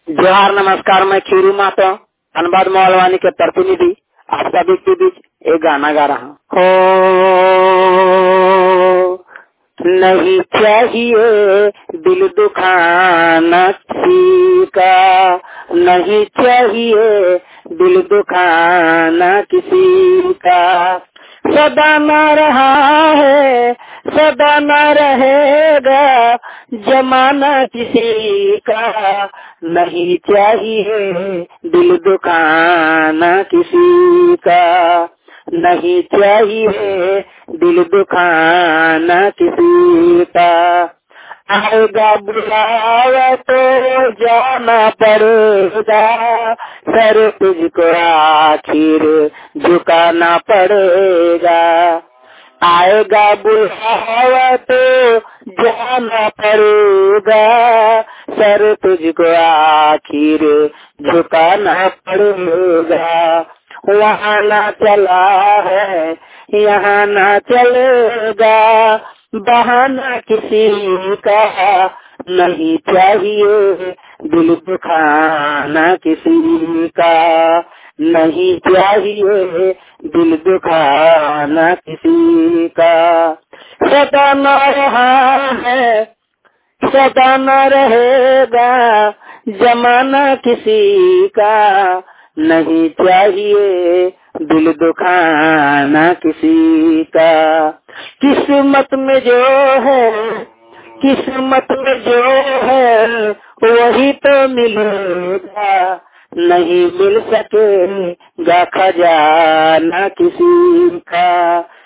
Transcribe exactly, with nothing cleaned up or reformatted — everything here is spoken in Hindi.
जोहार नमस्कार। मैं खीरू माता धनबाद मोहलवानी के प्रतिनिधि आप सभी के बीच एक गाना गा रहा हूँ। हो नहीं चाहिए दिल दुखाना किसी का, नहीं चाहिए दिल दुखाना किसी का। सदा न रहा है सदा न रहेगा जमाना किसी का, नहीं चाहिए दिल दुखाना किसी का, नहीं चाहिए दिल दुखाना किसी का। आएगा बुलावा तो जाना पड़ेगा, सर तुझको आखिर झुकाना पड़ेगा। आएगा बुलावा तो जाना पड़ेगा, सर तुझको आखिर झुकाना पड़ेगा। वहाँ ना चला है यहाँ ना चलेगा, बहाना किसी का, नहीं चाहिए दिल दुखाना किसी का, नहीं चाहिए दिल दुखाना किसी का। सदा न रहा है सदा न रहेगा जमाना किसी का, नहीं चाहिए दिल दुखाना किसी का। किस्मत में जो है किस्मत में जो है वही तो मिलेगा, नहीं मिल सकेगा खजाना किसी का।